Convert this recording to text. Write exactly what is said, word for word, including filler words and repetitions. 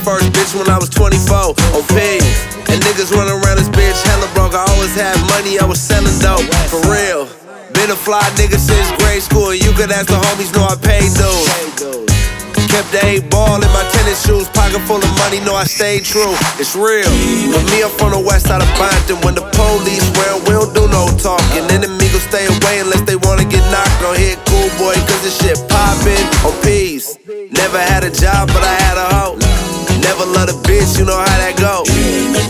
first bitch when I was twenty-four. On pigs. And niggas running around this bitch hella broke. I always had money, I was selling dope. For real. Been a fly nigga since grade school. And you could ask the homies, know I paid dues. Kept the eight ball in my tennis shoes, pocket full of money, know I stayed true. It's real. But me, I'm from the west side of Bompton. When the police round, we don't do no talking. Enemy gon' stay away unless they wanna get knocked. Don't hit cool boy, cause this shit poppin' on peas. Never had a job, but I had a hoe. Never loved a bitch, you know how that go.